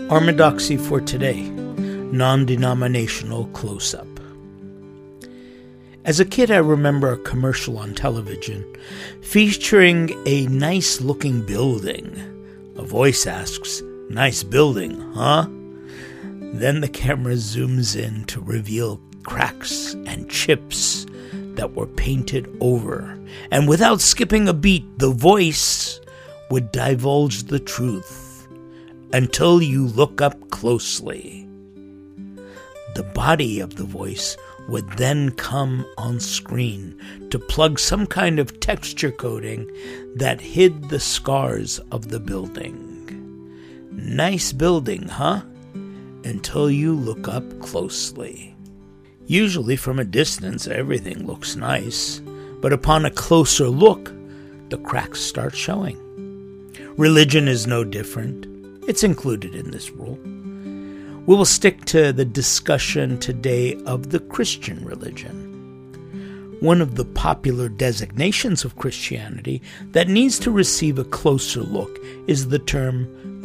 Orthodoxy for today, non-denominational close-up. As a kid, I remember a commercial on television featuring a nice-looking building. A voice asks, "Nice building, huh?" Then the camera zooms in to reveal cracks and chips that were painted over. And without skipping a beat, the voice would divulge the truth. Until you look up closely. The body of the voice would then come on screen to plug some kind of texture coating that hid the scars of the building. Nice building, huh? Until you look up closely. Usually from a distance, everything looks nice, but upon a closer look, the cracks start showing. Religion is no different. It's included in this rule. We will stick to the discussion today of the Christian religion. One of the popular designations of Christianity that needs to receive a closer look is the term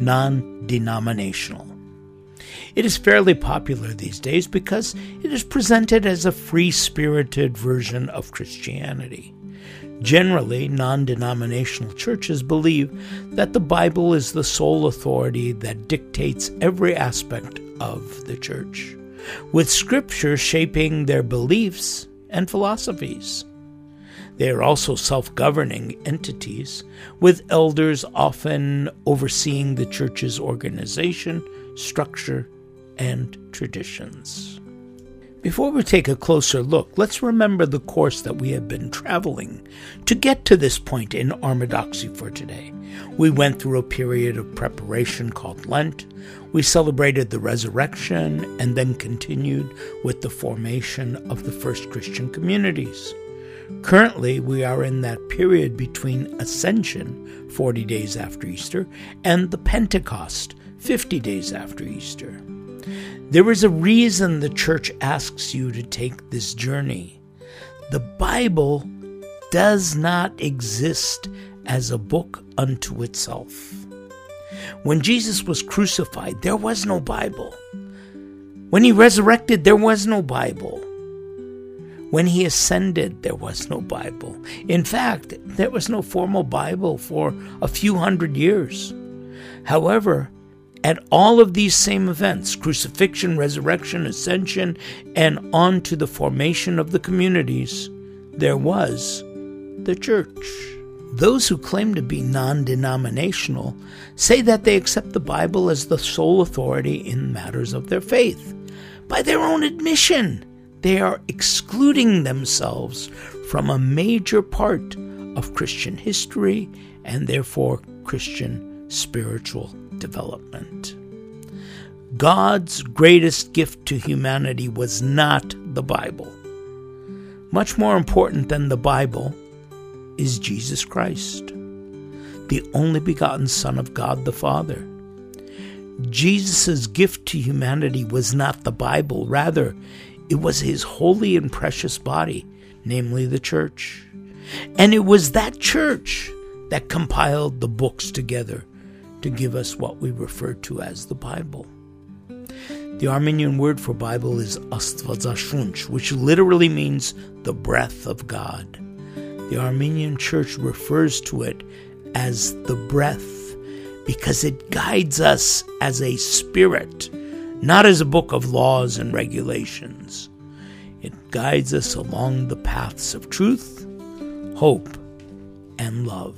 non-denominational. It is fairly popular these days because it is presented as a free-spirited version of Christianity. Generally, non-denominational churches believe that the Bible is the sole authority that dictates every aspect of the church, with Scripture shaping their beliefs and philosophies. They are also self-governing entities, with elders often overseeing the church's organization, structure, and traditions. Before we take a closer look, let's remember the course that we have been traveling to get to this point in Orthodoxy for today. We went through a period of preparation called Lent. We celebrated the resurrection and then continued with the formation of the first Christian communities. Currently, we are in that period between Ascension, 40 days after Easter, and the Pentecost, 50 days after Easter. There is a reason the church asks you to take this journey. The Bible does not exist as a book unto itself. When Jesus was crucified, there was no Bible. When he resurrected, there was no Bible. When he ascended, there was no Bible. In fact, there was no formal Bible for a few hundred years. However, at all of these same events, crucifixion, resurrection, ascension, and on to the formation of the communities, there was the church. Those who claim to be non-denominational say that they accept the Bible as the sole authority in matters of their faith. By their own admission, they are excluding themselves from a major part of Christian history and therefore Christian spiritual development. God's greatest gift to humanity was not the Bible. Much more important than the Bible is Jesus Christ, the only begotten Son of God the Father. Jesus' gift to humanity was not the Bible. Rather, it was his holy and precious body, namely the church. And it was that church that compiled the books together to give us what we refer to as the Bible. The Armenian word for Bible is Astvazashunch, which literally means the breath of God. The Armenian church refers to it as the breath because it guides us as a spirit, not as a book of laws and regulations. It guides us along the paths of truth, hope, and love.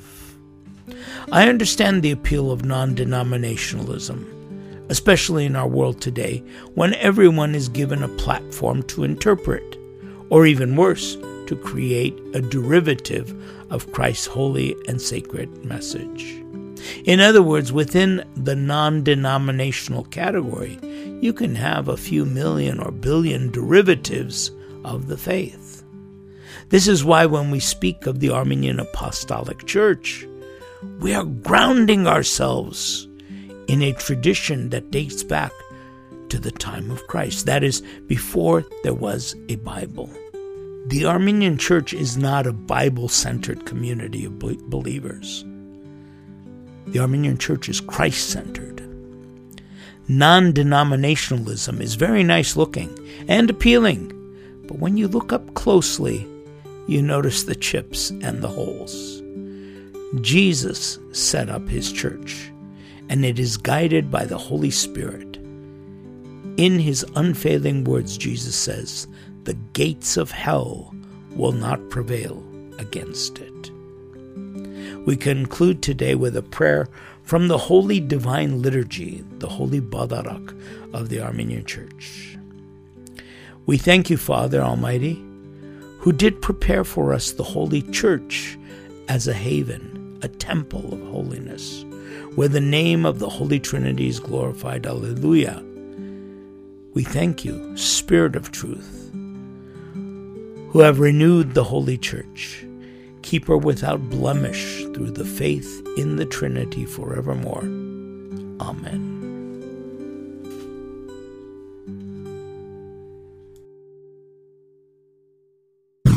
I understand the appeal of non-denominationalism, especially in our world today, when everyone is given a platform to interpret, or even worse, to create a derivative of Christ's holy and sacred message. In other words, within the non-denominational category, you can have a few million or billion derivatives of the faith. This is why when we speak of the Armenian Apostolic Church, we are grounding ourselves in a tradition that dates back to the time of Christ. That is, before there was a Bible. The Armenian Church is not a Bible-centered community of believers. The Armenian Church is Christ-centered. Non-denominationalism is very nice looking and appealing, but when you look up closely, you notice the chips and the holes. Jesus set up his church, and it is guided by the Holy Spirit. In his unfailing words, Jesus says, "The gates of hell will not prevail against it." We conclude today with a prayer from the Holy Divine Liturgy, the Holy Badarak of the Armenian Church. We thank you, Father Almighty, who did prepare for us the Holy Church as a haven, a temple of holiness, where the name of the Holy Trinity is glorified. Alleluia. We thank you, Spirit of Truth, who have renewed the Holy Church. Keep her without blemish through the faith in the Trinity forevermore. Amen.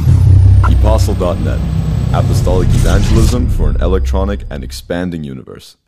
Apostle.net, Apostolic Evangelism for an electronic and expanding universe.